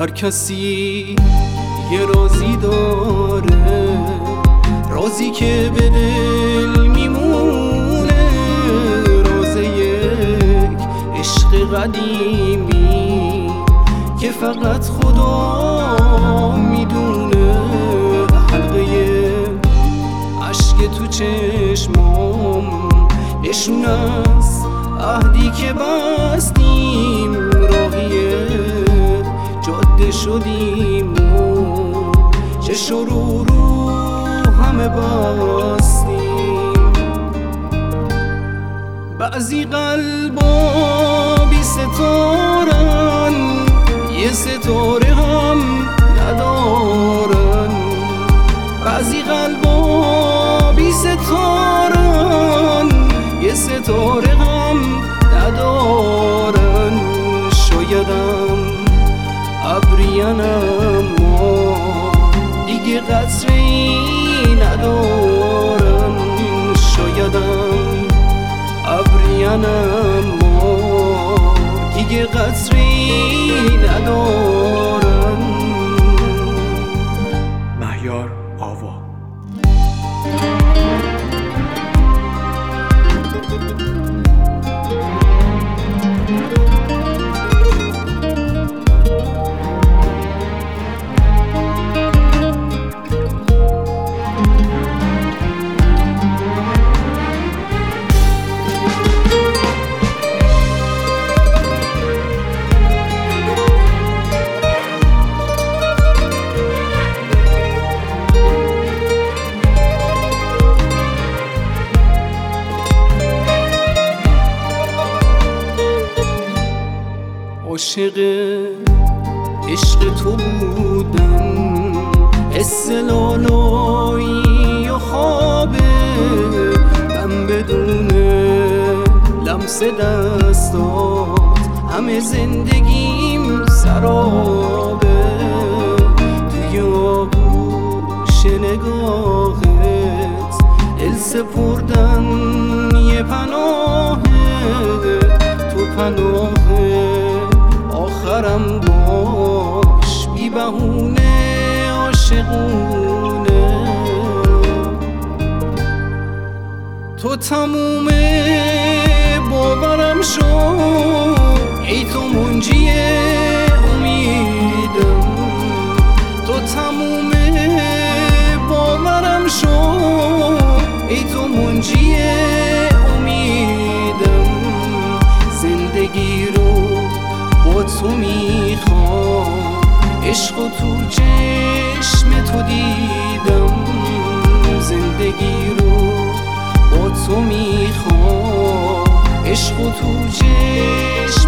کسی یه رازی داره، رازی که به دل میمونه، راز یک عشق قدیمی که فقط خدا میدونه. حلقه عشق تو چشمام نشون از عهدی که بستیم، راهیه جاده شدیم و چشم رو همه بستیم. بعضی قلبا بی ستارن، یه ستاره هم ندارن. بعضی قلبا بی ستارن، یه ستاره هم ندارن. شایدم ابریان اما دیگه قطره‌ای ندارن. شایدم ابریان اما دیگه قطره‌ای ندارن. مهیار آوا. عاشق عشق تو بودن حس لالایی و خوابه، من بدون لمس دستات همه زندگیم سرابه. توی آغوش نگاهت دل سپردن یه پناهه، تو پناهه آخرم باش، بی بهونه عاشقونه. تو تموم باورم شو، ای تو منجی امیدم. تو تموم باورم شو، ای تو منجی امیدم. زندگی رو با تو میخوام، عشق و تو چشم تو دیدم. زندگی رو با تو میخوام، عشق و تو چشم